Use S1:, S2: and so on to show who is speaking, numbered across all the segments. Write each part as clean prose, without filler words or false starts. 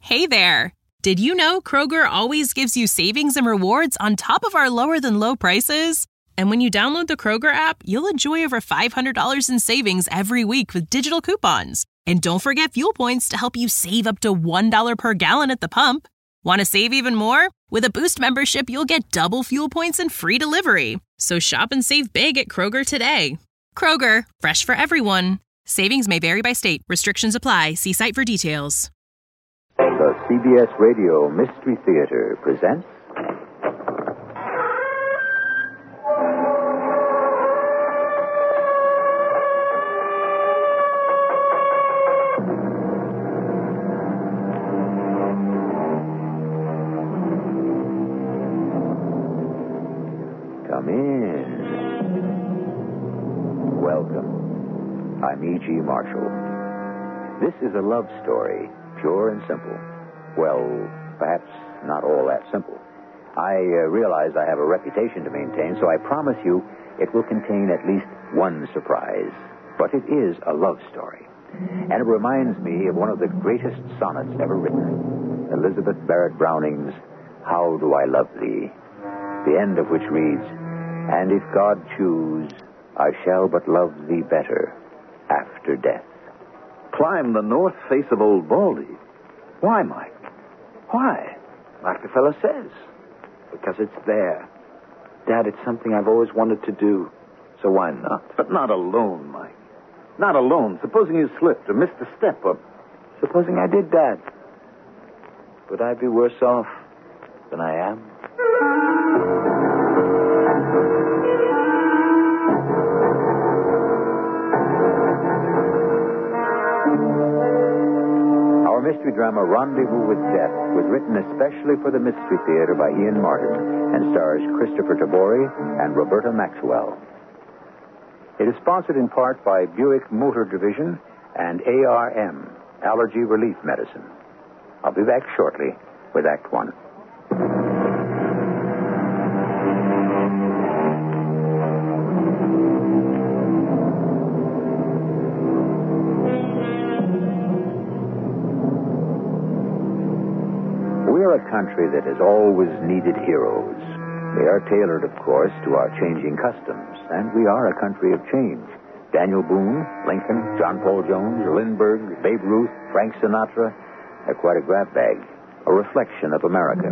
S1: Hey there! Did you know Kroger always gives you savings and rewards on top of our lower-than-low prices? And when you download the Kroger app, you'll enjoy over $500 in savings every week with digital coupons. And don't forget fuel points to help you save up to $1 per gallon at the pump. Want to save even more? With a Boost membership, you'll get double fuel points and free delivery. So shop and save big at Kroger today. Kroger, fresh for everyone. Savings may vary by state. Restrictions apply. See site for details.
S2: The CBS Radio Mystery Theater presents... Come in. Welcome. I'm E.G. Marshall. This is a love story, pure and simple. Well, perhaps not all that simple. I realize I have a reputation to maintain, so I promise you it will contain at least one surprise. But it is a love story. And it reminds me of one of the greatest sonnets ever written, Elizabeth Barrett Browning's How Do I Love Thee? The end of which reads, And if God choose, I shall but love thee better after death.
S3: Climb the north face of Old Baldy. Why, Mike? Why?
S4: Like the fellow says. Because it's there. Dad, it's something I've always wanted to do. So why not?
S3: But not alone, Mike. Not alone. Supposing you slipped or missed a step or...
S4: Supposing I did, Dad. Would I be worse off than I am?
S2: Our mystery drama, Rendezvous with Death, was written especially for the Mystery Theater by Ian Martin and stars Christopher Tabori and Roberta Maxwell. It is sponsored in part by Buick Motor Division and ARM, Allergy Relief Medicine. I'll be back shortly with Act One. We're a country that has always needed heroes. They are tailored, of course, to our changing customs, and we are a country of change. Daniel Boone, Lincoln, John Paul Jones, Lindbergh, Babe Ruth, Frank Sinatra, they're quite a grab bag, a reflection of America.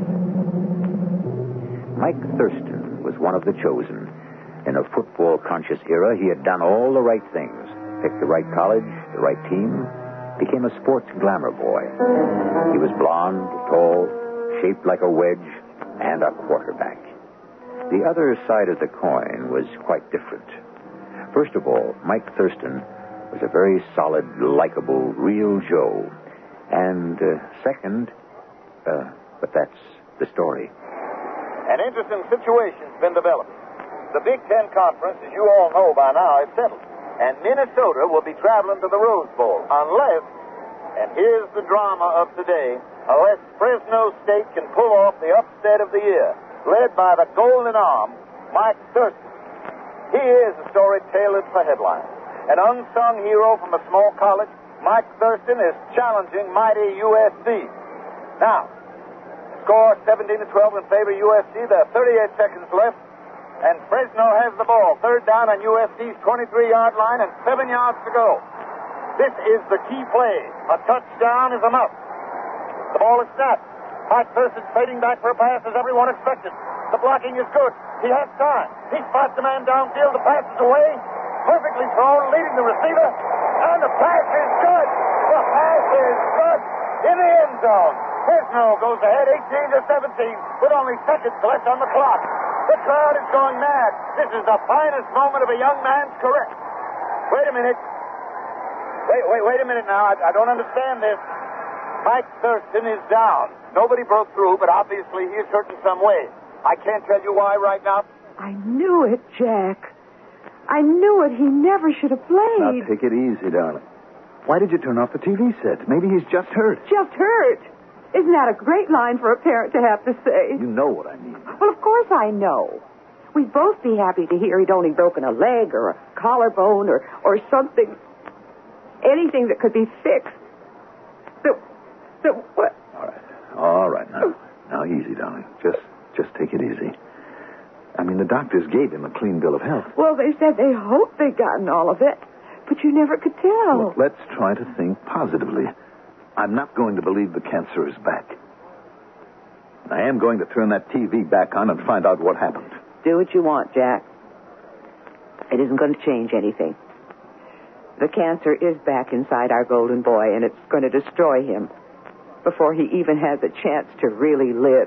S2: Mike Thurston was one of the chosen. In a football-conscious era, he had done all the right things, picked the right college, the right team, became a sports glamour boy. He was blond, tall, shaped like a wedge, and a quarterback. The other side of the coin was quite different. First of all, Mike Thurston was a very solid, likable, real Joe. And second, but that's the story.
S5: An interesting situation's been developing. The Big Ten Conference, as you all know by now, is settled. And Minnesota will be traveling to the Rose Bowl unless, and here's the drama of today, unless Fresno State can pull off the upset of the year, led by the Golden Arm, Mike Thurston. He is a story tailored for headlines. An unsung hero from a small college, Mike Thurston is challenging mighty USC. Now, score 17-12 in favor of USC. There are 38 seconds left. And Fresno has the ball. Third down on USC's 23-yard line and 7 yards to go. This is the key play. A touchdown is enough. The ball is snapped. Mike Thurston fading back for a pass as everyone expected. The blocking is good. He has time. He spots the man downfield. The pass is away. Perfectly thrown, leading the receiver. And the pass is good. The pass is good in the end zone. Fresno goes ahead 18-17 with only seconds left on the clock. The crowd is going mad. This is the finest moment of a young man's career. Wait a minute. Wait a minute now. I don't understand this. Mike Thurston is down. Nobody broke through, but obviously he is hurt in some way. I can't tell you why right now.
S6: I knew it, Jack. I knew it. He never should have played.
S3: Now, take it easy, darling. Why did you turn off the TV set? Maybe he's just hurt.
S6: Just hurt? Isn't that a great line for a parent to have to say?
S3: You know what I mean.
S6: Well, of course I know. We'd both be happy to hear he'd only broken a leg or a collarbone or something. Anything that could be fixed. So what?
S3: All right. Now, easy, darling. Just take it easy. I mean, the doctors gave him a clean bill of health.
S6: Well, they said they hoped they'd gotten all of it, but you never could tell.
S3: Look, let's try to think positively. I'm not going to believe the cancer is back. I am going to turn that TV back on and find out what happened.
S6: Do what you want, Jack. It isn't going to change anything. The cancer is back inside our golden boy, and it's going to destroy him before he even has a chance to really live.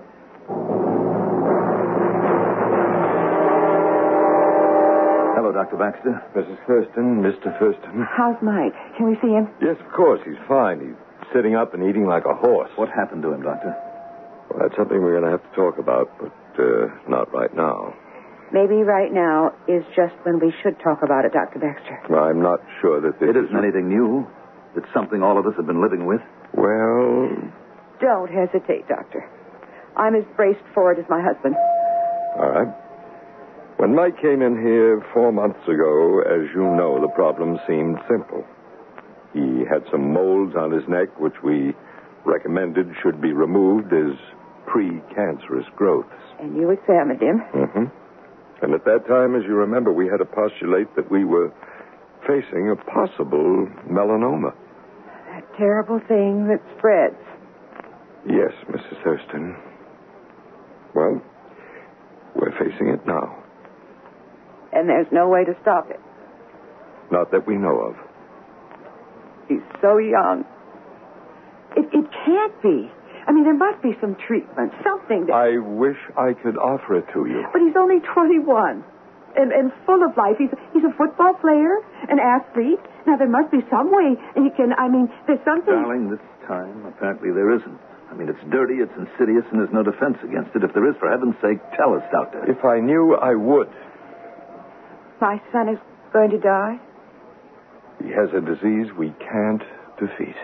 S3: Hello, Dr. Baxter.
S7: Mrs. Thurston, Mr. Thurston.
S6: How's Mike? Can we see him?
S7: Yes, of course. He's fine. He's sitting up and eating like a horse.
S3: What happened to him, Doctor?
S7: Well, that's something we're going to have to talk about, but not right now.
S6: Maybe right now is just when we should talk about it, Dr. Baxter.
S7: Well, I'm not sure that this
S3: It isn't anything new. It's something all of us have been living with.
S7: Well...
S6: Don't hesitate, Doctor. I'm as braced for it as my husband.
S7: All right. When Mike came in here 4 months ago, as you know, the problem seemed simple. He had some moles on his neck, which we recommended should be removed as pre-cancerous growths.
S6: And you examined him.
S7: Mm-hmm. And at that time, as you remember, we had to postulate that we were facing a possible melanoma.
S6: That terrible thing that spreads.
S7: Yes, Mrs. Thurston. Well, we're facing it now.
S6: And there's no way to stop it.
S7: Not that we know of.
S6: He's so young. It can't be. I mean, there must be some treatment, something that...
S7: I wish I could offer it to you.
S6: But he's only 21 and full of life. He's a football player, an athlete. Now, there must be some way he can... I mean, there's something...
S3: Darling, this time, apparently there isn't. I mean, it's dirty, it's insidious, and there's no defense against it. If there is, for heaven's sake, tell us, Doctor.
S7: If I knew, I would.
S6: My son is going to die?
S7: He has a disease we can't defeat.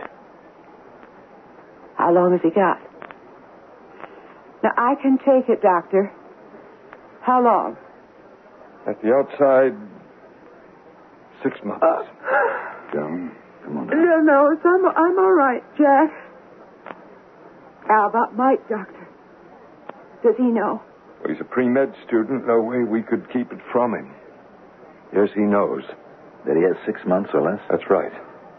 S6: How long has he got? Now, I can take it, Doctor. How long?
S7: At the outside, 6 months.
S3: Come on.
S6: No, I'm all right, Jack. How about Mike, Doctor? Does he know?
S7: Well, he's a pre-med student. No way we could keep it from him. Yes, he knows.
S3: That he has 6 months or less?
S7: That's right.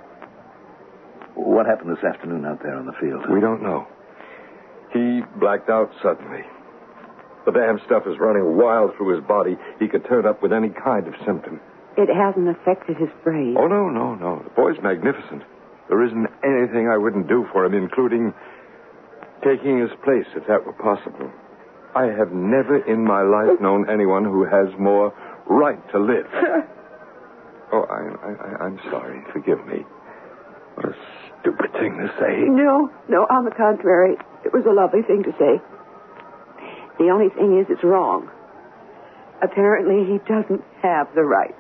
S3: What happened this afternoon out there on the field?
S7: We don't know. He blacked out suddenly. The damn stuff is running wild through his body. He could turn up with any kind of symptom.
S6: It hasn't affected his brain.
S7: Oh, no. The boy's magnificent. There isn't anything I wouldn't do for him, including taking his place, if that were possible. I have never in my life known anyone who has more right to live. Oh, I'm sorry. Forgive me. What a stupid thing to say.
S6: No, on the contrary. It was a lovely thing to say. The only thing is it's wrong. Apparently, he doesn't have the right.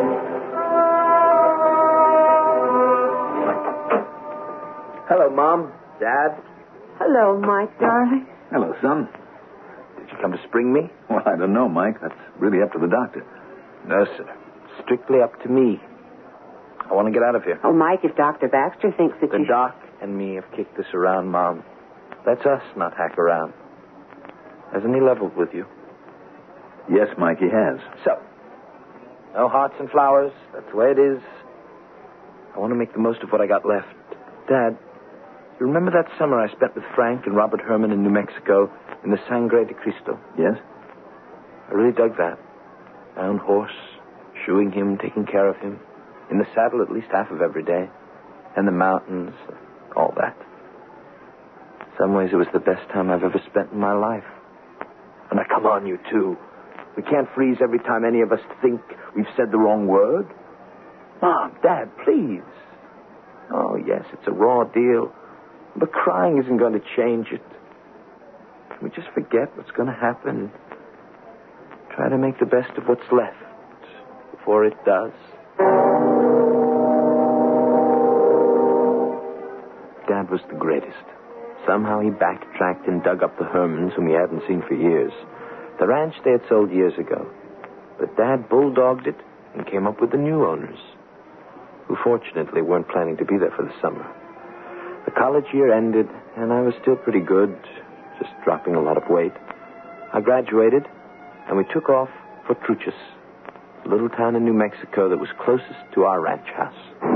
S4: Hello, Mom. Dad.
S6: Hello, Mike, darling.
S3: Hello, son.
S4: Did you come to spring me?
S3: Well, I don't know, Mike. That's really up to the doctor.
S4: No, sir. Strictly up to me. I want to get out of here.
S6: Oh, Mike, if Dr. Baxter thinks that
S4: The doc and me have kicked this around, Mom. Let's us not hack around. Hasn't he leveled with you?
S3: Yes, Mike, he has.
S4: So, no hearts and flowers. That's the way it is. I want to make the most of what I got left. Dad, you remember that summer I spent with Frank and Robert Herman in New Mexico in the Sangre de Cristo?
S3: Yes?
S4: I really dug that. My own horse, shoeing him, taking care of him. In the saddle at least half of every day. And the mountains, all that. In some ways, it was the best time I've ever spent in my life. And now, come on, you two. We can't freeze every time any of us think we've said the wrong word. Mom, Dad, please. Oh, yes, it's a raw deal. But crying isn't going to change it. Can we just forget what's going to happen? Try to make the best of what's left before it does. Dad was the greatest. Somehow he backtracked and dug up the Hermans, whom he hadn't seen for years. The ranch they had sold years ago. But Dad bulldogged it and came up with the new owners, who fortunately weren't planning to be there for the summer. The college year ended, and I was still pretty good, just dropping a lot of weight. I graduated, and we took off for Truchas, a little town in New Mexico that was closest to our ranch house.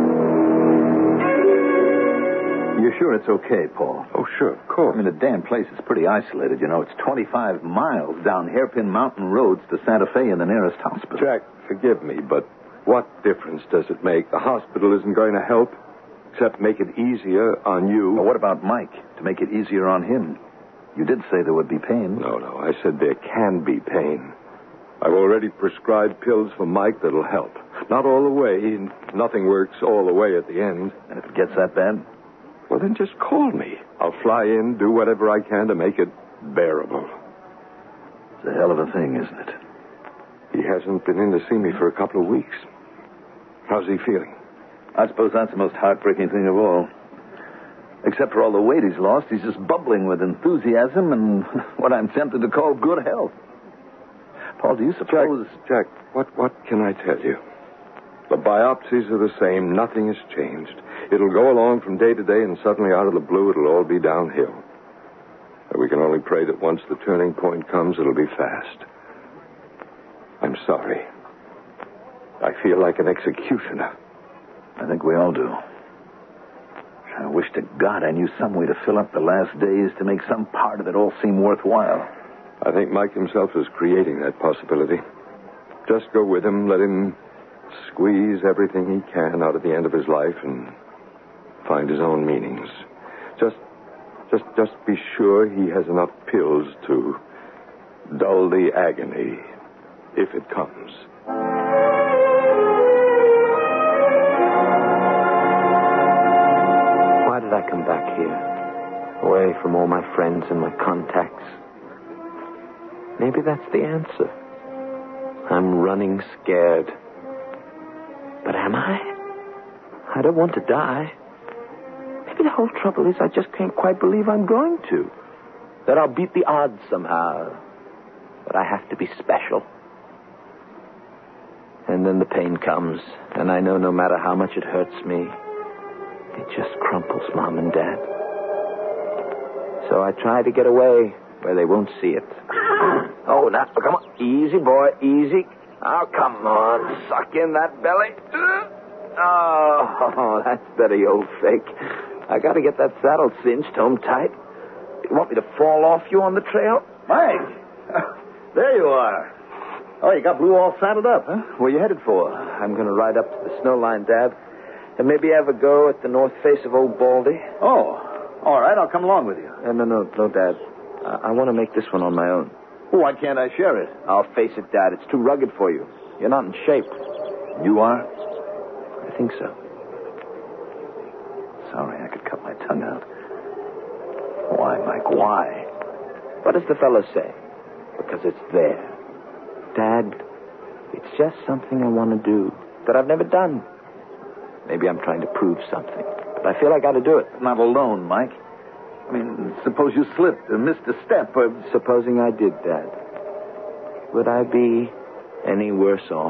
S2: You're sure it's okay, Paul?
S7: Oh, sure, of course.
S2: I mean, the damn place is pretty isolated, you know. It's 25 miles down hairpin mountain roads to Santa Fe and the nearest hospital.
S7: Jack, forgive me, but what difference does it make? The hospital isn't going to help, except make it easier on you.
S2: Well, what about Mike, to make it easier on him? You did say there would be pain.
S7: No, I said there can be pain. I've already prescribed pills for Mike that'll help. Not all the way. Nothing works all the way at the end.
S2: And if it gets that bad?
S7: Well, then just call me. I'll fly in, do whatever I can to make it bearable.
S2: It's a hell of a thing, isn't it?
S7: He hasn't been in to see me for a couple of weeks. How's he feeling?
S2: I suppose that's the most heartbreaking thing of all. Except for all the weight he's lost, he's just bubbling with enthusiasm and what I'm tempted to call good health. Paul, do you suppose...
S7: Jack, what can I tell you? The biopsies are the same. Nothing has changed. It'll go along from day to day, and suddenly, out of the blue, it'll all be downhill. But we can only pray that once the turning point comes, it'll be fast. I'm sorry. I feel like an executioner.
S2: I think we all do. I wish to God I knew some way to fill up the last days to make some part of it all seem worthwhile.
S7: I think Mike himself is creating that possibility. Just go with him, let him squeeze everything he can out of the end of his life and find his own meanings. Just be sure he has enough pills to dull the agony if it comes.
S4: Why did I come back here? Away from all my friends and my contacts. Maybe that's the answer. I'm running scared. But am I? I don't want to die. Maybe the whole trouble is I just can't quite believe I'm going to. That I'll beat the odds somehow. But I have to be special. And then the pain comes, and I know no matter how much it hurts me, it just crumples Mom and Dad. So I try to get away where they won't see it. Oh, now, come on. Easy, boy, easy. Oh, come on. Suck in that belly. Oh, that's better, you old fake. I got to get that saddle cinched home tight. You want me to fall off you on the trail?
S2: Mike! There you are. Oh, you got Blue all saddled up, huh? Where you headed for?
S4: I'm going to ride up to the snow line, Dad, and maybe have a go at the north face of Old Baldy.
S2: Oh, all right. I'll come along with you.
S4: No, Dad. I want to make this one on my own.
S2: Why can't I share it?
S4: I'll face it, Dad. It's too rugged for you. You're not in shape.
S2: You are?
S4: I think so.
S2: Sorry, I could cut my tongue out. Why, Mike, why?
S4: What does the fellow say? Because it's there. Dad, it's just something I want to do that I've never done. Maybe I'm trying to prove something, but I feel I got to do it.
S2: Not alone, Mike. I mean, suppose you slipped or missed a step or...
S4: Supposing I did, Dad. Would I be any worse off?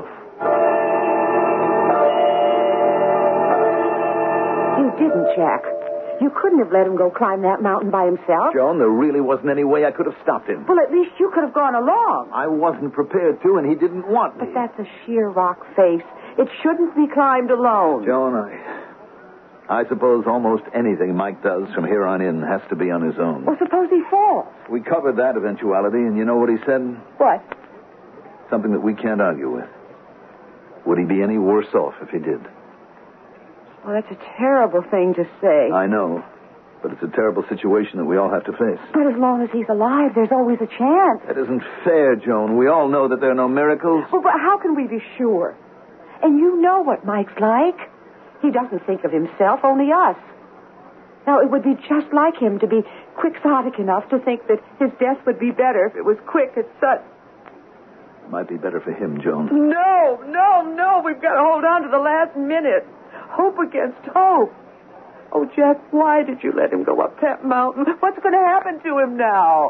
S8: You didn't, Jack. You couldn't have let him go climb that mountain by himself.
S2: Joan, there really wasn't any way I could have stopped him.
S8: Well, at least you could have gone along.
S2: I wasn't prepared to, and he didn't want me.
S8: But that's a sheer rock face. It shouldn't be climbed alone.
S2: Joan, I suppose almost anything Mike does from here on in has to be on his own.
S8: Well, suppose he falls.
S2: We covered that eventuality, and you know what he said?
S8: What?
S2: Something that we can't argue with. Would he be any worse off if he did?
S8: Well, that's a terrible thing to say.
S2: I know, but it's a terrible situation that we all have to face.
S8: But as long as he's alive, there's always a chance.
S2: That isn't fair, Joan. We all know that there are no miracles.
S8: Well, but how can we be sure? And you know what Mike's like. He doesn't think of himself, only us. Now, it would be just like him to be quixotic enough to think that his death would be better if it was quick and sudden.
S2: It might be better for him, Joan.
S8: No. We've got to hold on to the last minute. Hope against hope. Oh, Jack, why did you let him go up that mountain? What's going to happen to him now?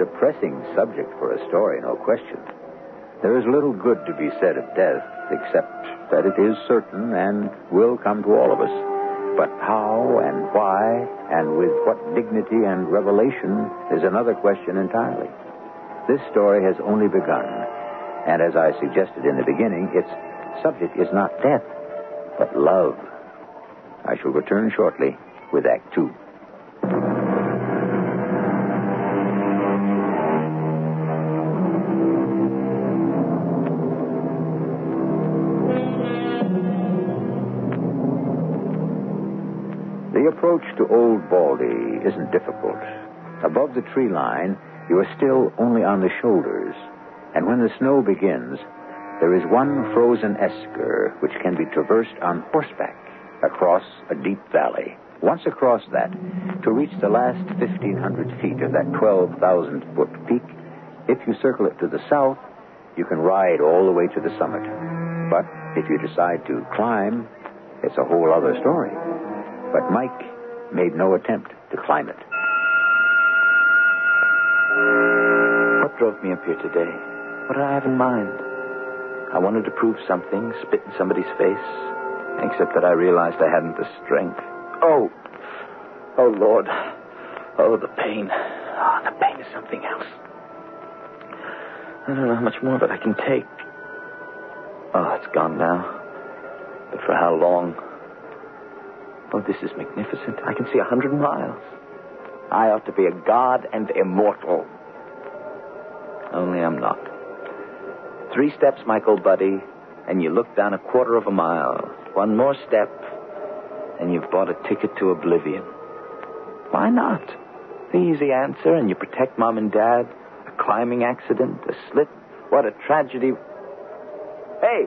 S2: depressing subject for a story, no question. There is little good to be said of death, except that it is certain and will come to all of us. But how and why and with what dignity and revelation is another question entirely. This story has only begun, and as I suggested in the beginning, its subject is not death, but love. I shall return shortly with Act Two. The approach to Old Baldy isn't difficult. Above the tree line, you are still only on the shoulders, and when the snow begins, there is one frozen esker which can be traversed on horseback across a deep valley. Once across that, to reach the last 1,500 feet of that 12,000-foot peak, if you circle it to the south, you can ride all the way to the summit. But if you decide to climb, it's a whole other story. But Mike made no attempt to climb it.
S4: What drove me up here today? What did I have in mind? I wanted to prove something, spit in somebody's face, except that I realized I hadn't the strength. Oh, Lord. Oh, the pain. Oh, the pain is something else. I don't know how much more of it I can take. Oh, it's gone now. But for how long? Oh, this is magnificent. I can see 100 miles. I ought to be a god and immortal. Only I'm not. 3 steps, Michael, buddy, and you look down a quarter of a mile. 1 more step, and you've bought a ticket to oblivion. Why not? The easy answer, and you protect Mom and Dad. A climbing accident, a slip. What a tragedy. Hey,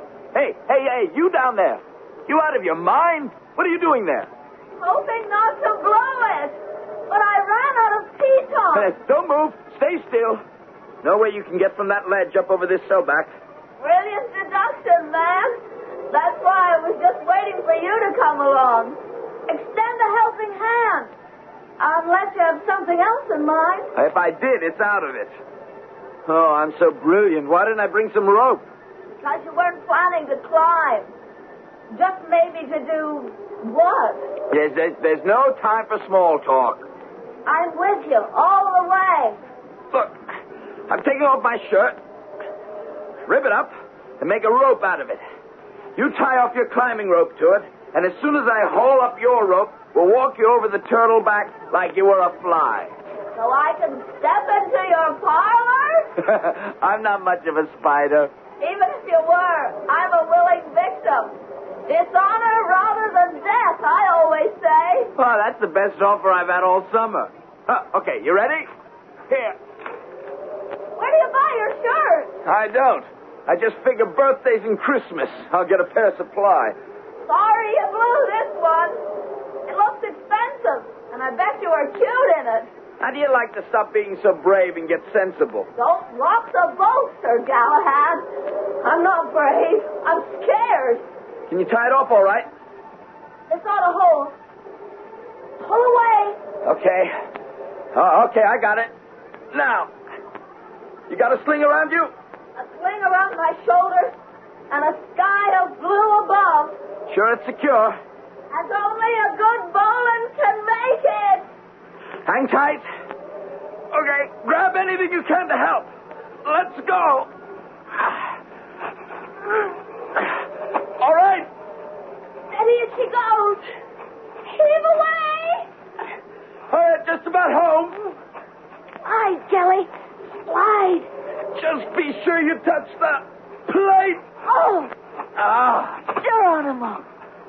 S4: you down there. You out of your mind? What are you doing there?
S9: Hoping not to blow it. But I ran out of pitons.
S4: Don't move. Stay still. No way you can get from that ledge up over this sellback.
S9: Brilliant deduction, man. That's why I was just waiting for you to come along. Extend a helping hand. Unless you have something else in mind.
S4: If I did, it's out of it. Oh, I'm so brilliant. Why didn't I bring some rope?
S9: Because you weren't planning to climb. Just maybe to do what?
S4: There's no time for small talk.
S9: I'm with you all the way.
S4: Look, I'm taking off my shirt, rip it up, and make a rope out of it. You tie off your climbing rope to it, and as soon as I haul up your rope, we'll walk you over the turtle back like you were a fly.
S9: So I can step into your parlor?
S4: I'm not much of a spider.
S9: Even if you were, I'm a willing victim. Dishonor rather than death, I always say.
S4: Well, that's the best offer I've had all summer. Okay, you ready? Here.
S9: Where do you buy your shirt?
S4: I don't. I just figure birthdays and Christmas, I'll get a pair of supply.
S9: Sorry you blew this one. It looks expensive, and I bet you are cute in it.
S4: How do you like to stop being so brave and get sensible?
S9: Don't rock the boat, Sir Galahad. I'm not brave. I'm scared.
S4: Can you tie it off all right?
S9: It's on a hold. Pull away.
S4: Okay. Okay, I got it. Now, you got a sling around you?
S9: A sling around my shoulders and a sky of blue above.
S4: Sure it's secure.
S9: And only a good bowling can make it.
S4: Hang tight. Okay, grab anything you can to help. Let's go. All right.
S9: And here she goes. Heave away.
S4: All right, just about home.
S9: Slide, Jelly. Slide.
S4: Just be sure you touch the plate.
S9: Oh.
S8: Geronimo.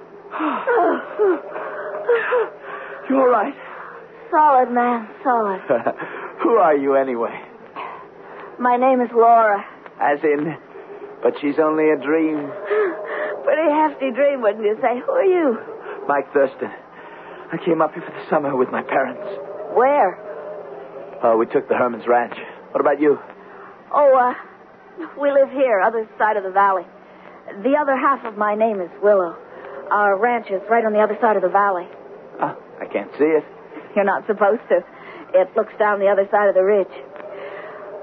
S4: You all right?
S9: Solid, man. Solid.
S4: Who are you anyway?
S9: My name is Laura.
S4: As in, but she's only a dream.
S9: Pretty hefty dream, wouldn't you say? Who are you?
S4: Mike Thurston. I came up here for the summer with my parents.
S9: Where?
S4: Oh, we took the Herman's Ranch. What about you?
S9: Oh, we live here, other side of the valley. The other half of my name is Willow. Our ranch is right on the other side of the valley.
S4: Oh, I can't see it.
S9: You're not supposed to. It looks down the other side of the ridge.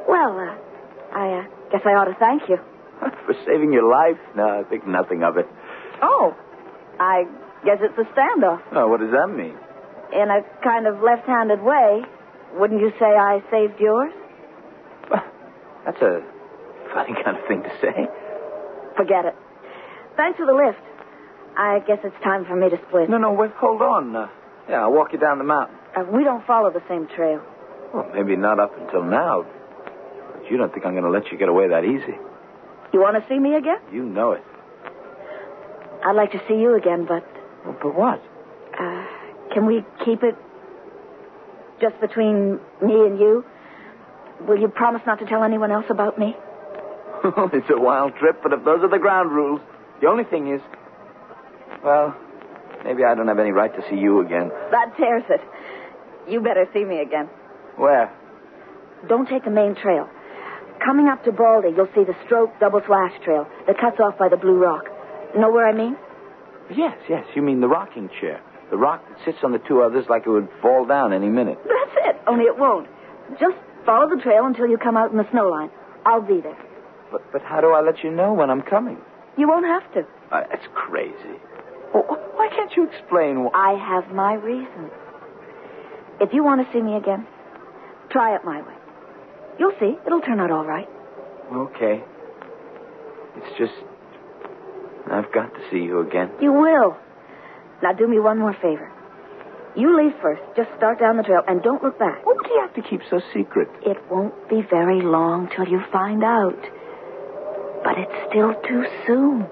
S9: Well, I guess I ought to thank you.
S4: For saving your life? No, I think nothing of it.
S9: Oh, I guess it's a standoff.
S4: Oh, what does that mean?
S9: In a kind of left-handed way, wouldn't you say I saved yours?
S4: Well, that's a funny kind of thing to say.
S9: Forget it. Thanks for the lift. I guess it's time for me to split.
S4: No, wait, hold on. I'll walk you down the mountain.
S9: We don't follow the same trail.
S4: Well, maybe not up until now. But you don't think I'm going to let you get away that easy.
S9: You want to see me again?
S4: You know it.
S9: I'd like to see you again, but...
S4: Well, but what?
S9: Can we keep it just between me and you? Will you promise not to tell anyone else about me?
S4: It's a wild trip, but if those are the ground rules, the only thing is... Well, maybe I don't have any right to see you again.
S9: That tears it. You better see me again.
S4: Where?
S9: Don't take the main trail. Coming up to Baldy, you'll see the Stroke Double Slash Trail that cuts off by the Blue Rock. Know where I mean?
S4: Yes. You mean the rocking chair. The rock that sits on the two others like it would fall down any minute.
S9: That's it, only it won't. Just follow the trail until you come out in the snow line. I'll be there.
S4: But how do I let you know when I'm coming?
S9: You won't have to.
S4: That's crazy. Well, why can't you explain?
S9: I have my reasons. If you want to see me again, try it my way. You'll see. It'll turn out all right.
S4: Okay. It's just... I've got to see you again.
S9: You will. Now do me one more favor. You leave first. Just start down the trail and don't look back.
S4: What do you have to keep so secret?
S9: It won't be very long till you find out. But it's still too soon.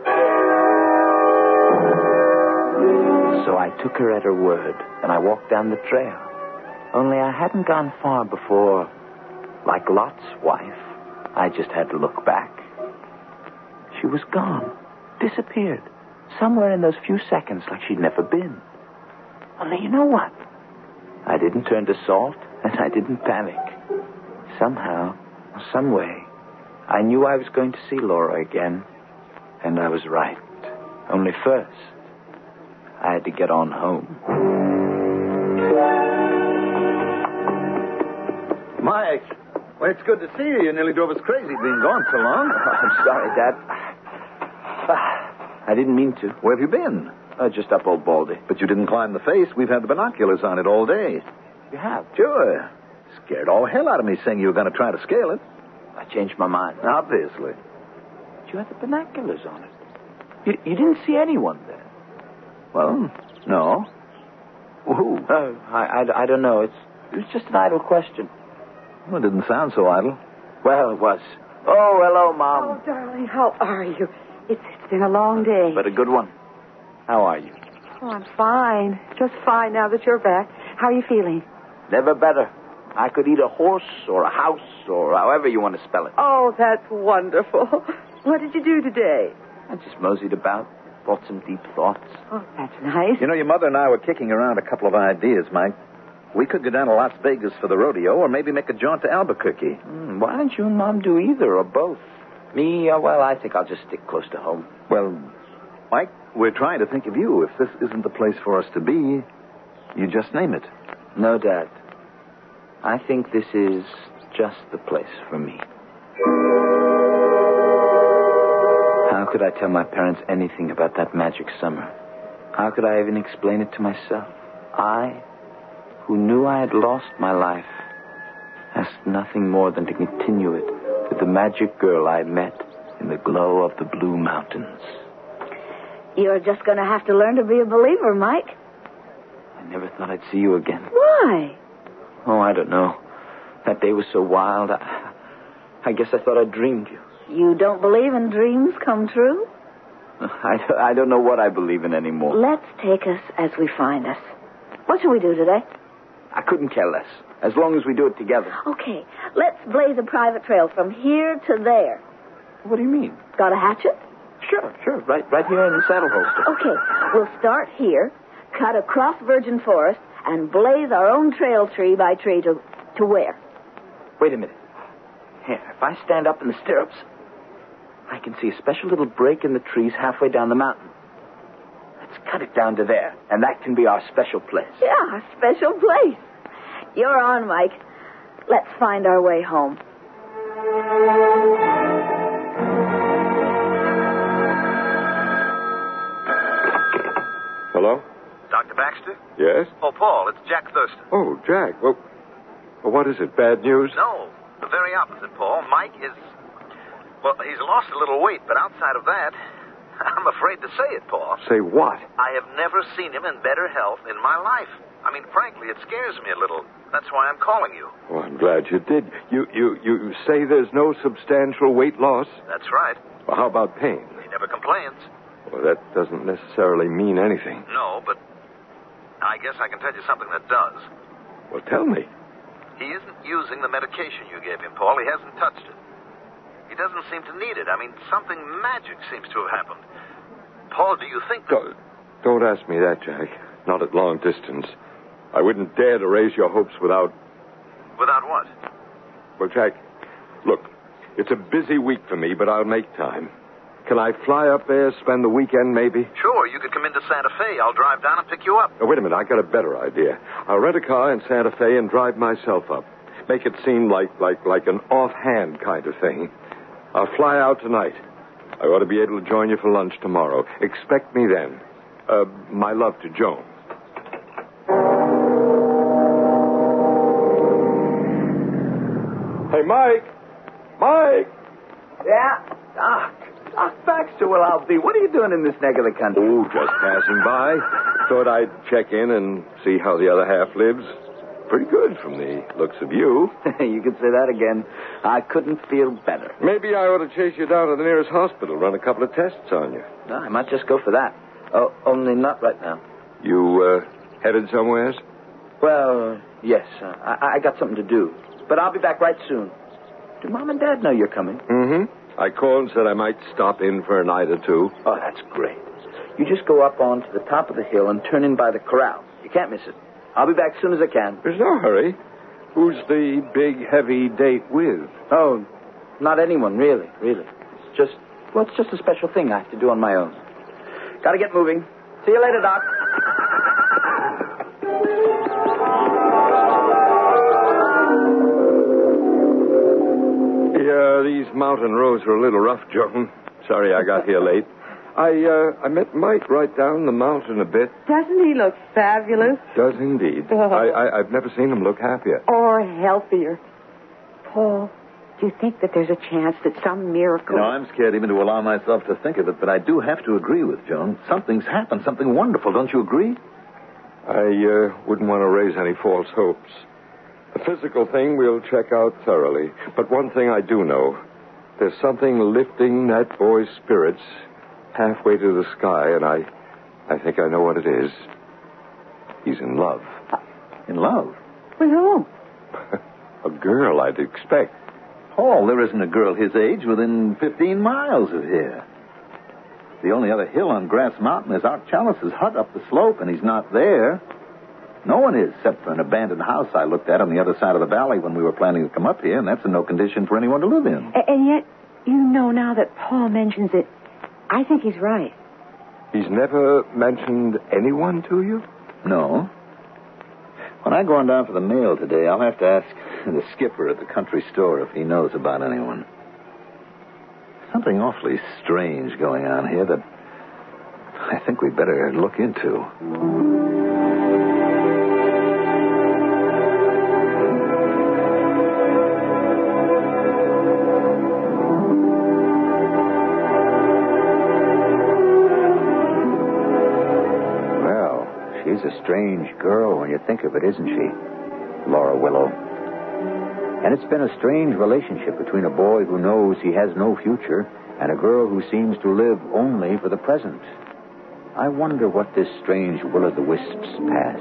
S4: So I took her at her word, and I walked down the trail. Only I hadn't gone far before, like Lot's wife, I just had to look back. She was gone, disappeared, somewhere in those few seconds like she'd never been. Only you know what? I didn't turn to salt, and I didn't panic. Somehow, some way, I knew I was going to see Laura again, and I was right. Only first, I had to get on home.
S3: Mike, well, it's good to see you. You nearly drove us crazy being gone so long.
S4: I'm sorry, Dad. I didn't mean to.
S3: Where have you been?
S4: Just up Old Baldy.
S3: But you didn't climb the face. We've had the binoculars on it all day.
S4: You have?
S3: Sure. Scared all hell out of me saying you were going to try to scale it.
S4: I changed my mind.
S3: Obviously.
S4: But you had the binoculars on it. You didn't see anyone there.
S3: Well, no. Who?
S4: I don't know. It was just an idle question.
S3: Well, it didn't sound so idle.
S4: Well, it was. Oh, hello, Mom.
S8: Oh, darling, how are you? It's been a long day.
S4: But a good one. How are you?
S8: Oh, I'm fine. Just fine now that you're back. How are you feeling?
S4: Never better. I could eat a horse or a house or however you want to spell it.
S8: Oh, that's wonderful. What did you do today?
S4: I just moseyed about, thought some deep thoughts.
S8: Oh, that's nice.
S3: You know, your mother and I were kicking around a couple of ideas, Mike. We could go down to Las Vegas for the rodeo or maybe make a jaunt to Albuquerque.
S4: Why don't you and Mom do either or both? Me, well, I think I'll just stick close to home.
S3: Well, Mike, we're trying to think of you. If this isn't the place for us to be, you just name it.
S4: No, Dad. I think this is just the place for me. How could I tell my parents anything about that magic summer? How could I even explain it to myself? I, who knew I had lost my life, asked nothing more than to continue it with the magic girl I met in the glow of the Blue Mountains.
S9: You're just going to have to learn to be a believer, Mike.
S4: I never thought I'd see you again.
S9: Why?
S4: Oh, I don't know. That day was so wild. I guess I thought I dreamed you.
S9: You don't believe in dreams come true?
S4: I don't know what I believe in anymore.
S9: Let's take us as we find us. What shall we do today?
S4: I couldn't care less, as long as we do it together.
S9: Okay, let's blaze a private trail from here to there.
S4: What do you mean?
S9: Got a hatchet?
S4: Sure. Right here in the saddle holster.
S9: Okay, we'll start here, cut across virgin forest, and blaze our own trail tree by tree to where?
S4: Wait a minute. Here, if I stand up in the stirrups, I can see a special little break in the trees halfway down the mountain. Let's cut it down to there, and that can be our special place.
S9: Yeah, our special place. You're on, Mike. Let's find our way home.
S7: Hello?
S5: Dr. Baxter?
S7: Yes?
S5: Oh, Paul, it's Jack Thurston.
S7: Oh, Jack. Well, what is it? Bad news?
S5: No, the very opposite, Paul. Mike is... Well, he's lost a little weight, but outside of that, I'm afraid to say it, Paul.
S7: Say what?
S5: I have never seen him in better health in my life. I mean, frankly, it scares me a little. That's why I'm calling you.
S7: Well, I'm glad you did. You say there's no substantial weight loss?
S5: That's right.
S7: Well, how about pain?
S5: He never complains.
S7: Well, that doesn't necessarily mean anything.
S5: No, but I guess I can tell you something that does.
S7: Well, tell me.
S5: He isn't using the medication you gave him, Paul. He hasn't touched it. He doesn't seem to need it. I mean, something magic seems to have happened. Paul, do you think...
S7: Don't ask me that, Jack. Not at long distance. I wouldn't dare to raise your hopes without...
S5: Without what?
S7: Well, Jack, look, it's a busy week for me, but I'll make time. Can I fly up there, spend the weekend, maybe?
S5: Sure, you could come into Santa Fe. I'll drive down and pick you up.
S7: Oh, wait a minute, I got a better idea. I'll rent a car in Santa Fe and drive myself up. Make it seem like an offhand kind of thing. I'll fly out tonight. I ought to be able to join you for lunch tomorrow. Expect me then. My love to Joan. Hey, Mike! Mike!
S4: Yeah? Doc Baxter, well, I'll be. What are you doing in this neck of the country?
S7: Oh, just passing by. Thought I'd check in and see how the other half lives. Pretty good from the looks of you.
S4: You could say that again. I couldn't feel better.
S7: Maybe I ought to chase you down to the nearest hospital, run a couple of tests on you.
S4: No, I might just go for that. Oh, only not right now.
S7: You, headed somewheres?
S4: Well, yes. I got something to do. But I'll be back right soon. Do Mom and Dad know you're coming?
S7: Mm-hmm. I called and said I might stop in for a night or two.
S4: Oh, that's great. You just go up onto the top of the hill and turn in by the corral. You can't miss it. I'll be back as soon as I can.
S7: There's no hurry. Who's the big, heavy date with?
S4: Oh, not anyone, really. It's just a special thing I have to do on my own. Gotta get moving. See you later, Doc.
S7: Yeah, these mountain roads are a little rough, Joan. Sorry I got here late. I met Mike right down the mountain a bit.
S8: Doesn't he look fabulous?
S7: Does indeed. I've never seen him look happier.
S8: Or healthier. Paul, do you think that there's a chance that some miracle...
S3: You know, I'm scared even to allow myself to think of it, but I do have to agree with Joan. Something's happened, something wonderful. Don't you agree?
S7: I wouldn't want to raise any false hopes. The physical thing we'll check out thoroughly. But one thing I do know. There's something lifting that boy's spirits halfway to the sky, and I think I know what it is. He's in love.
S3: In love?
S8: With whom?
S7: A girl, I'd expect.
S3: Paul, there isn't a girl his age within 15 miles of here. The only other hill on Grass Mountain is Art Chalice's hut up the slope, and he's not there. No one is, except for an abandoned house I looked at on the other side of the valley when we were planning to come up here, and that's in no condition for anyone to live in.
S8: And yet, you know now that Paul mentions it, I think he's right.
S7: He's never mentioned anyone to you?
S3: No. When I go on down for the mail today, I'll have to ask the skipper at the country store if he knows about anyone. Something awfully strange going on here that I think we'd better look into.
S2: She's a strange girl when you think of it, isn't she? Laura Willow. And it's been a strange relationship between a boy who knows he has no future and a girl who seems to live only for the present. I wonder what this strange will-o'-the-wisp's past.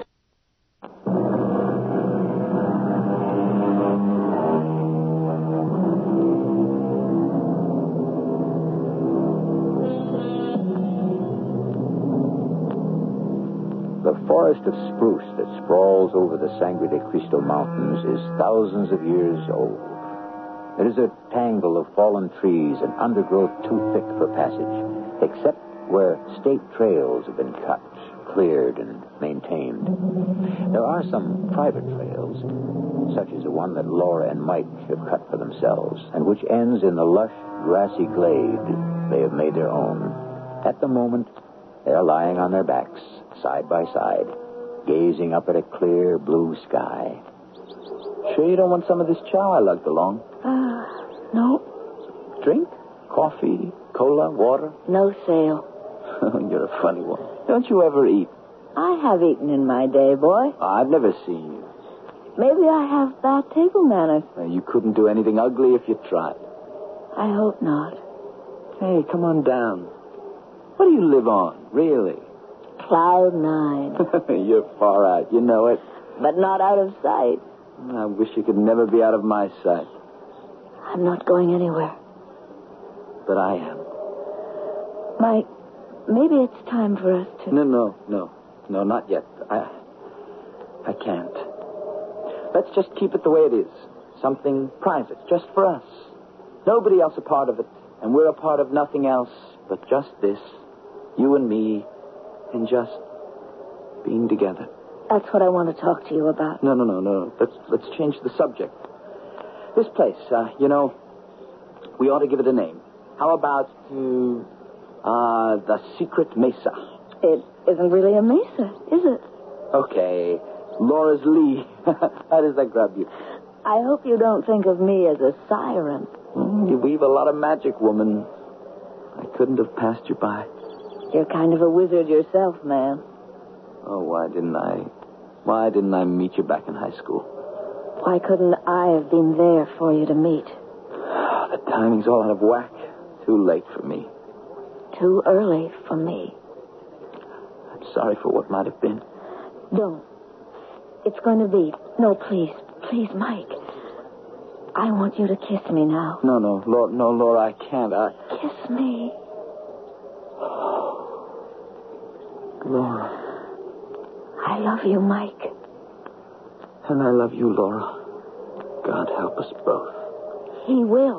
S2: The forest of spruce that sprawls over the Sangre de Cristo Mountains is thousands of years old. It is a tangle of fallen trees and undergrowth too thick for passage, except where state trails have been cut, cleared and maintained. There are some private trails, such as the one that Laura and Mike have cut for themselves, and which ends in the lush, grassy glade they have made their own. At the moment, they are lying on their backs, side by side, gazing up at a clear blue sky.
S4: Sure you don't want some of this chow I lugged along?
S8: No.
S4: Drink? Coffee? Cola? Water?
S8: No sale.
S4: You're a funny one. Don't you ever eat?
S8: I have eaten in my day, boy.
S4: I've never seen you.
S8: Maybe I have bad table manners.
S4: You couldn't do anything ugly if you tried.
S8: I hope not.
S4: Hey, come on down. What do you live on, really?
S8: Cloud 9.
S4: You're far out, you know it.
S8: But not out of sight.
S4: I wish you could never be out of my sight.
S8: I'm not going anywhere.
S4: But I am.
S8: Mike, maybe it's time for us to...
S4: No, not yet. I can't. Let's just keep it the way it is. Something private, just for us. Nobody else a part of it, and we're a part of nothing else but just this. You and me, and just being together.
S8: That's what I want to talk to you about.
S4: No. Let's change the subject. This place, we ought to give it a name. How about the Secret Mesa?
S8: It isn't really a mesa, is it?
S4: Okay. Laura's Lee. How does that grab you?
S8: I hope you don't think of me as a siren.
S4: You weave a lot of magic, woman. I couldn't have passed you by.
S8: You're kind of a wizard yourself, man.
S4: Oh, why didn't I meet you back in high school?
S8: Why couldn't I have been there for you to meet?
S4: The timing's all out of whack. Too late for me.
S8: Too early for me.
S4: I'm sorry for what might have been.
S8: Don't. It's going to be. No, please. Please, Mike. I want you to kiss me now.
S4: No, Laura, I can't.
S8: Kiss me.
S4: Laura.
S8: I love you, Mike.
S4: And I love you, Laura. God help us both.
S8: He will.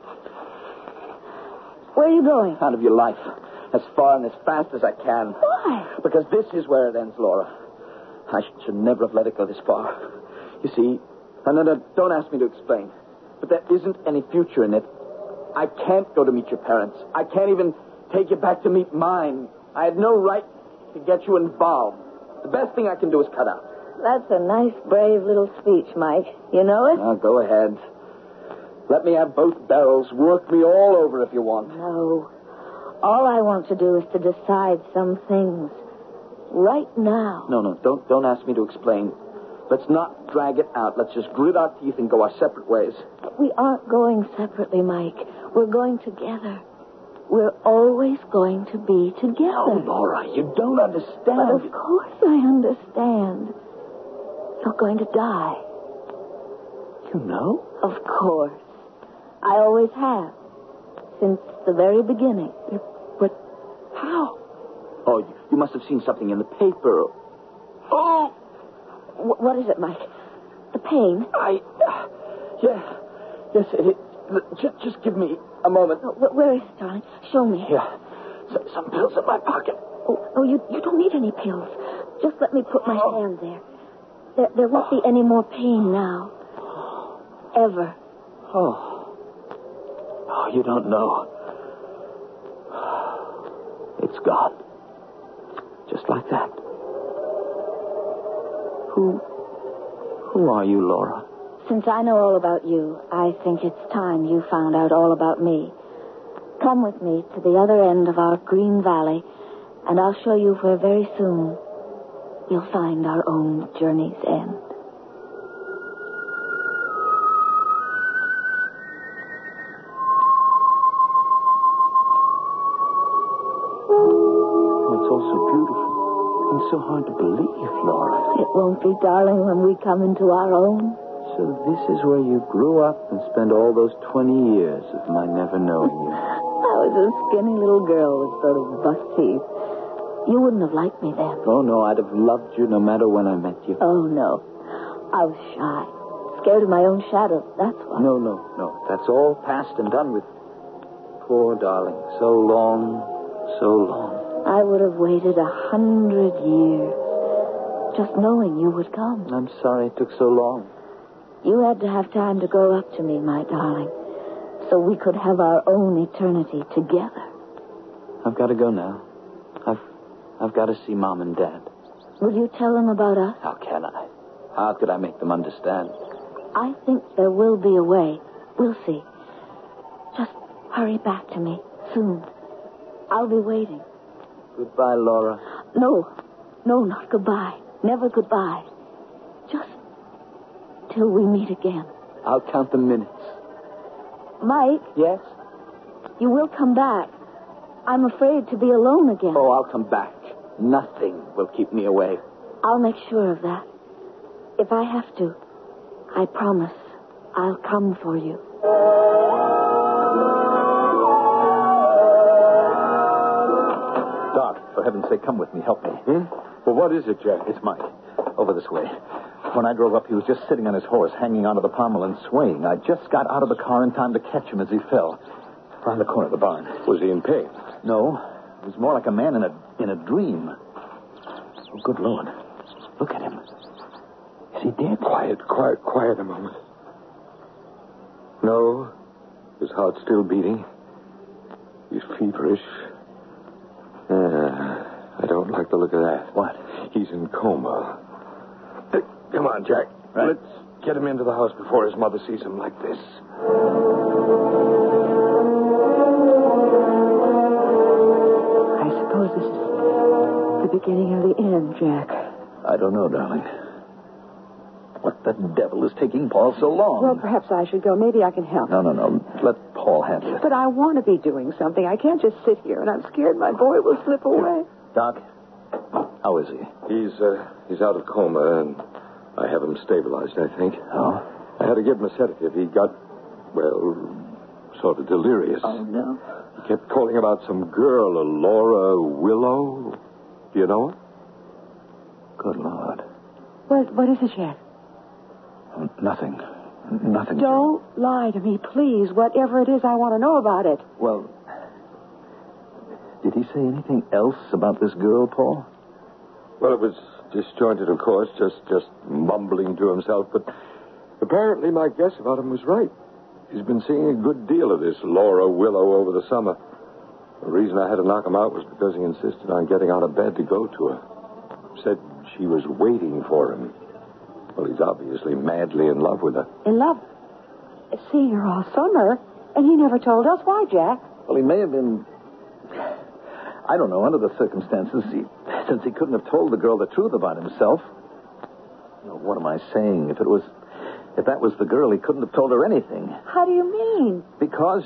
S8: Where are you going?
S4: Out of your life. As far and as fast as I can.
S8: Why?
S4: Because this is where it ends, Laura. I should never have let it go this far. You see, no, don't ask me to explain. But there isn't any future in it. I can't go to meet your parents. I can't even take you back to meet mine. I had no right to get you involved. The best thing I can do is cut out.
S8: That's a nice, brave little speech, Mike. You know it?
S4: Now, go ahead. Let me have both barrels. Work me all over if you want.
S8: No. All I want to do is to decide some things. Right now.
S4: No, don't ask me to explain. Let's not drag it out. Let's just grit our teeth and go our separate ways.
S8: But we aren't going separately, Mike. We're going together. We're always going to be together.
S4: Oh, Laura, you don't understand.
S8: But of course I understand. You're going to die.
S4: You know?
S8: Of course. I always have. Since the very beginning.
S4: But how? Oh, you must have seen something in the paper. Oh!
S8: What is it, Mike? The pain?
S4: Yes, it is. Just give me a moment.
S8: Where is it, darling? Show me.
S4: Here. Some pills in my pocket.
S8: Oh, you don't need any pills. Just let me put my hand there. There won't be any more pain now. Ever.
S4: Oh, you don't know. It's gone. Just like that. Who are you, Laura?
S8: Since I know all about you, I think it's time you found out all about me. Come with me to the other end of our green valley, and I'll show you where very soon we'll find our own journey's end.
S4: It's all so beautiful and so hard to believe, Laura.
S8: It won't be, darling, when we come into our own.
S4: So this is where you grew up and spent all those 20 years of my never knowing you.
S8: I was a skinny little girl with sort of bust teeth. You wouldn't have liked me then.
S4: Oh, no, I'd have loved you no matter when I met you.
S8: Oh, no. I was shy. Scared of my own shadow, that's why.
S4: No. That's all past and done with. Poor darling. So long, so long.
S9: I would have waited 100 years, just knowing you would come.
S4: I'm sorry it took so long.
S9: You had to have time to grow up to me, my darling, so we could have our own eternity together.
S4: I've got to go now. I've got to see Mom and Dad.
S9: Will you tell them about us?
S4: How can I? How could I make them understand?
S9: I think there will be a way. We'll see. Just hurry back to me soon. I'll be waiting.
S4: Goodbye, Laura.
S9: No, not goodbye. Never goodbye. Just till we meet again.
S4: I'll count the minutes.
S9: Mike,
S4: Yes?
S9: you will come back. I'm afraid to be alone again.
S4: Oh, I'll come back. Nothing will keep me away.
S9: I'll make sure of that. If I have to, I promise I'll come for you.
S3: Doc, for heaven's sake, come with me. Help me.
S7: Well, what is it, Jack?
S3: It's Mike. Over this way. When I drove up, he was just sitting on his horse, hanging onto the pommel and swaying. I just got out of the car in time to catch him as he fell. Around the corner of the barn.
S7: Was he in pain?
S3: No. It was more like a man in a dream. Oh, good Lord. Look at him. Is he dead?
S7: Quiet a moment. No. His heart's still beating. He's feverish. I don't like the look of that.
S3: What?
S7: He's in coma. Come on, Jack.
S3: Right.
S7: Let's get him into the house before his mother sees him like this.
S8: I suppose this is the beginning of the end, Jack.
S3: I don't know, darling. What the devil is taking Paul so long?
S8: Well, perhaps I should go. Maybe I can help.
S3: No. Let Paul handle it.
S8: But I want to be doing something. I can't just sit here, and I'm scared my boy will slip away.
S3: Doc, how is he?
S7: He's out of coma, and I have him stabilized, I think.
S3: Oh?
S7: I had to give him a sedative. He got, sort of delirious.
S8: Oh, no.
S7: He kept calling about some girl, a Laura Willow. Do you know her?
S3: Good Lord.
S8: What is it, Jack?
S3: Nothing.
S8: Don't lie to me, please. Whatever it is, I want to know about it.
S3: Well, did he say anything else about this girl, Paul?
S7: Well, it was disjointed, of course, just mumbling to himself. But apparently my guess about him was right. He's been seeing a good deal of this Laura Willow over the summer. The reason I had to knock him out was because he insisted on getting out of bed to go to her. Said she was waiting for him. Well, he's obviously madly in love with her.
S8: In love? Seeing her all summer, and he never told us why, Jack.
S3: Well, he may have been... I don't know, under the circumstances, since he couldn't have told the girl the truth about himself. What am I saying? If that was the girl, he couldn't have told her anything.
S8: How do you mean?
S3: Because...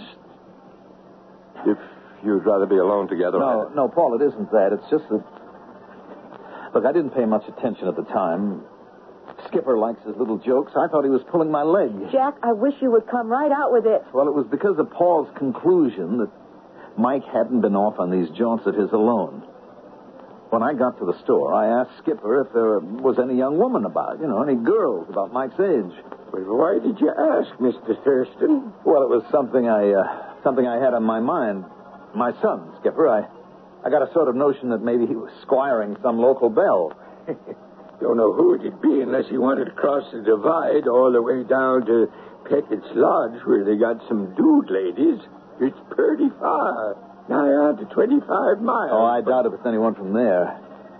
S7: If you'd rather be alone together...
S3: No, Paul, it isn't that. It's just that... Look, I didn't pay much attention at the time. Skipper likes his little jokes. I thought he was pulling my leg.
S8: Jack, I wish you would come right out with it.
S3: Well, it was because of Paul's conclusion that Mike hadn't been off on these jaunts of his alone. When I got to the store, I asked Skipper if there was any young woman about, any girls about Mike's age.
S7: Well, why did you ask, Mr. Thurston?
S3: Well, it was something I had on my mind. My son, Skipper, I got a sort of notion that maybe he was squiring some local belle.
S10: Don't know who it'd be unless he wanted to cross the divide all the way down to Peckett's Lodge, where they got some dude ladies. It's pretty far. Nigh on to 25 miles.
S3: Oh, I doubt if it's anyone from there.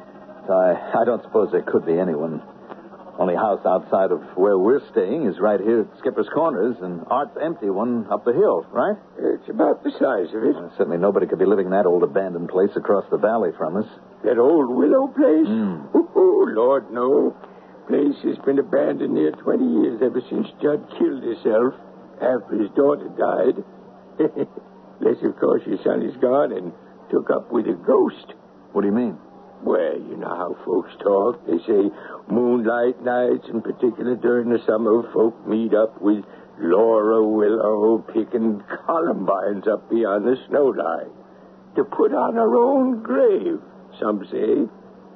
S3: I don't suppose there could be anyone. Only house outside of where we're staying is right here at Skipper's Corners, and Art's empty one up the hill, right?
S10: It's about the size of it.
S3: Well, certainly nobody could be living in that old abandoned place across the valley from us.
S10: That old Willow place? Oh, Lord, no. Place has been abandoned near 20 years, ever since Judd killed himself after his daughter died. Unless, of course, your son is gone and took up with a ghost.
S3: What do you mean?
S10: Well, you know how folks talk. They say moonlight nights, in particular during the summer, folk meet up with Laura Willow picking columbines up beyond the snow line to put on her own grave, some say.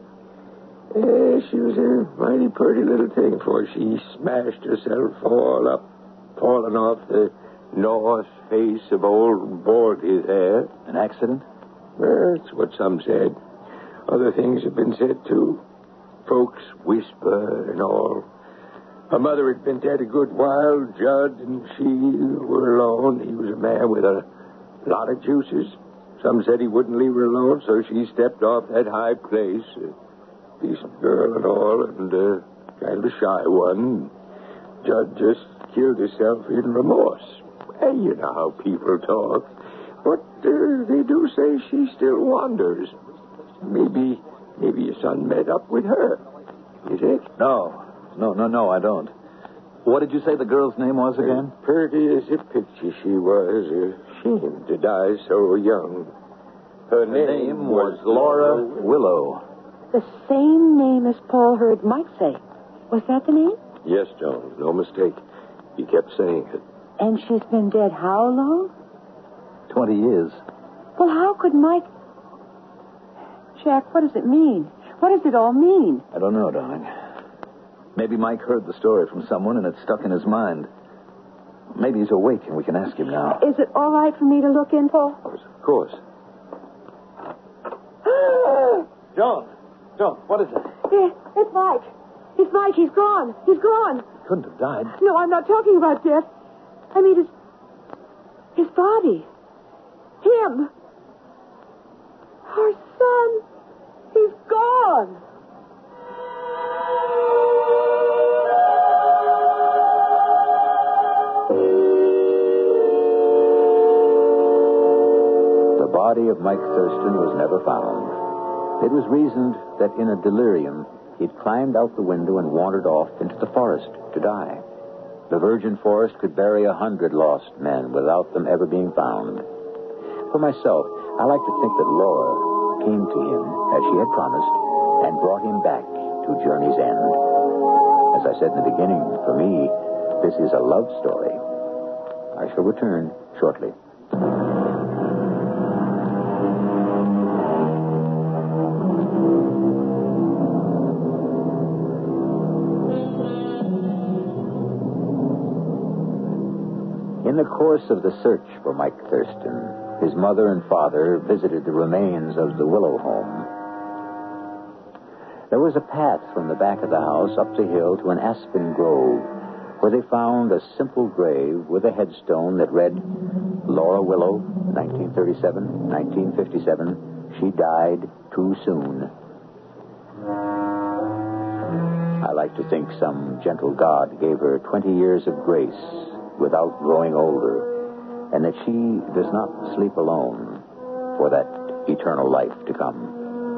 S10: She was a mighty pretty little thing, for she smashed herself all up, falling off the north face of old Baldy's hair.
S3: An accident?
S10: Well, that's what some said. Other things have been said, too. Folks whisper and all. Her mother had been dead a good while. Judd and she were alone. He was a man with a lot of juices. Some said he wouldn't leave her alone, so she stepped off that high place. A decent girl and all, and kind of a shy one. Judd just killed herself in remorse. Hey, you know how people talk. But they do say she still wanders. Maybe your son met up with her. Is it?
S3: No, I don't. What did you say the girl's name was again?
S10: Pretty as a picture she was. Ashamed to die so young. Her name was Laura
S3: Willow.
S8: The same name as Paul heard Mike say. Was that the name?
S7: Yes, Jones, no mistake. He kept saying it.
S8: And she's been dead how long?
S3: 20 years.
S8: Well, how could Mike... Jack, what does it mean? What does it all mean?
S3: I don't know, darling. Maybe Mike heard the story from someone and it stuck in his mind. Maybe he's awake and we can ask him now.
S8: Is it all right for me to look in, Paul?
S7: Of course.
S3: John, what is it?
S8: It's Mike. It's Mike. He's gone. He's gone.
S3: Couldn't have died.
S8: No, I'm not talking about death. I mean, his body. Him. Our son. He's gone.
S2: The body of Mike Thurston was never found. It was reasoned that in a delirium, he'd climbed out the window and wandered off into the forest to die. The virgin forest could bury 100 lost men without them ever being found. For myself, I like to think that Laura came to him, as she had promised, and brought him back to Journey's End. As I said in the beginning, for me, this is a love story. I shall return shortly. In the course of the search for Mike Thurston, his mother and father visited the remains of the Willow home. There was a path from the back of the house up the hill to an aspen grove, where they found a simple grave with a headstone that read, Laura Willow, 1937-1957. She died too soon. I like to think some gentle God gave her 20 years of grace without growing older, and that she does not sleep alone for that eternal life to come.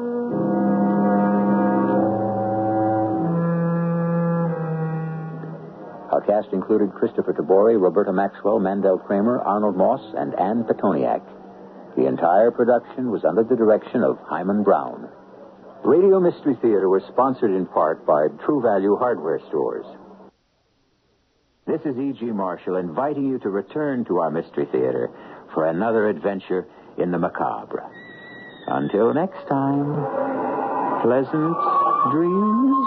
S2: Our cast included Christopher Tabori, Roberta Maxwell, Mandel Kramer, Arnold Moss, and Ann Petoniak. The entire production was under the direction of Hyman Brown. Radio Mystery Theater was sponsored in part by True Value Hardware Stores. This is E.G. Marshall inviting you to return to our Mystery Theater for another adventure in the macabre. Until next time, pleasant dreams.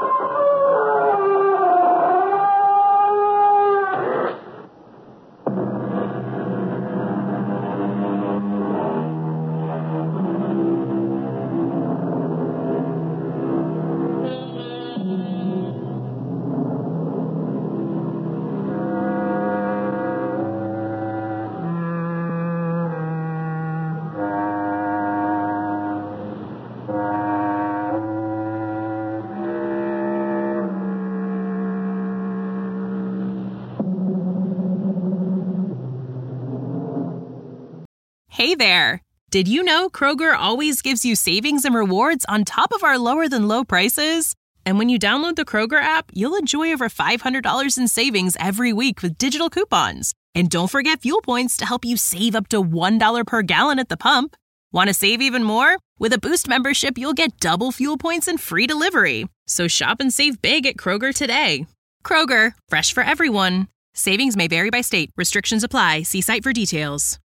S1: Hey there! Did you know Kroger always gives you savings and rewards on top of our lower-than-low prices? And when you download the Kroger app, you'll enjoy over $500 in savings every week with digital coupons. And don't forget fuel points to help you save up to $1 per gallon at the pump. Want to save even more? With a Boost membership, you'll get double fuel points and free delivery. So shop and save big at Kroger today. Kroger, fresh for everyone. Savings may vary by state. Restrictions apply. See site for details.